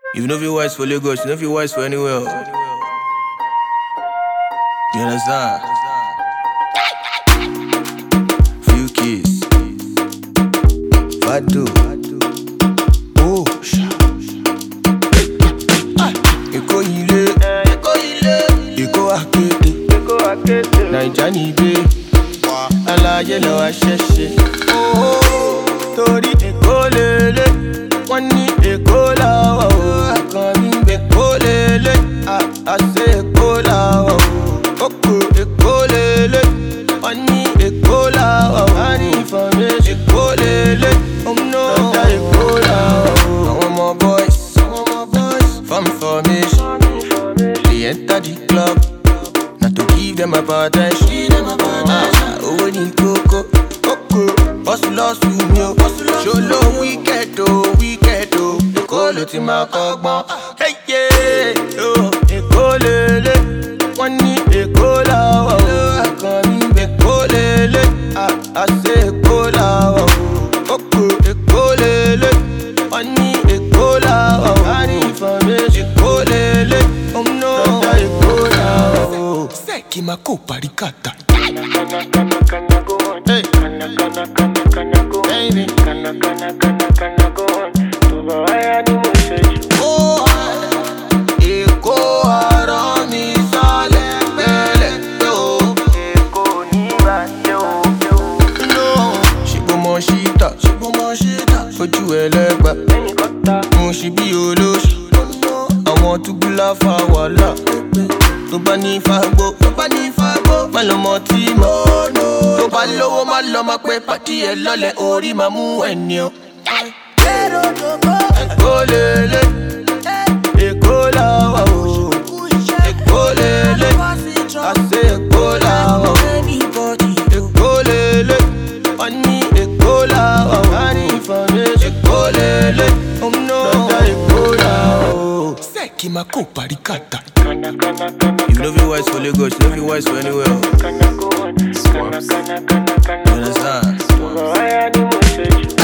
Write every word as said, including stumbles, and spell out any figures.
You know if you wise for Lagos, you know if you wise for anywhere. You understand? Few keys, Fado, oh, Eko ile, Eko ile, Eko akete, Naija ni be, alaye lo wa ṣẹṣẹ. Oh, torí Eko lele, wọ́n ní Eko la wa o, àkànbí ń bẹ Eko lele, àṣẹ Eko la wa o, oko Eko lele, wọ́n ní Eko la wa o, a ní information Eko lele, ọ̀nà Eko la wa o. Àwọn ọmọ boys, àwọn ọmọ boys, from formation, they enter the club, not to give them a attention. Ah, owó ní kókó, kókó, hustle hustle mi o, ṣolo wicked o, wicked o, Èkó ló ti máa kọ́gbọ́n. Hey yeah, oh, Èkó lele, wọ́n ní Èkó la wà o, àkànbí ń bẹ Èkó lele, àṣẹ Èkó la wà o, kókó Èkó lele, wọ́n ní Èkó la wà o, a ní information Èkó lele, ọ̀nà Èkó la wà o. Sẹ́ẹ̀kì máa kó paríkàtà. Hey. Baby. Oh, Èkó ara mi sálẹ̀ pẹ́lẹ̀ o. Èkó ní ìbàjẹ́ o. No, ṣùgbọ́n mo ṣíta, ṣùgbọ́n mo ṣíta, ojú ẹlẹ́gbà, mo ṣì bí olóṣù, àwọn túbúlá fa wàhálà. Tó bá ní fagbó, tó bá ní fagbó, má lọ mọ tí mo nù. Tó bá lówó má lọ má pé pàtí ẹ lọ́lẹ̀ orí máa mú ẹni o. Èkó lele, Èkó la wà o. Èkó lele, àṣẹ Èkó la wà o. Èkó lele, wọ́n ní Èkó la wà o. A ní information Èkó lele, ọ̀nà Èkó la wà o. Sẹ́ẹ̀kì máa kó paríkàtà. You know if you wise for Lagos, you know if you wise for anywhere. You understand?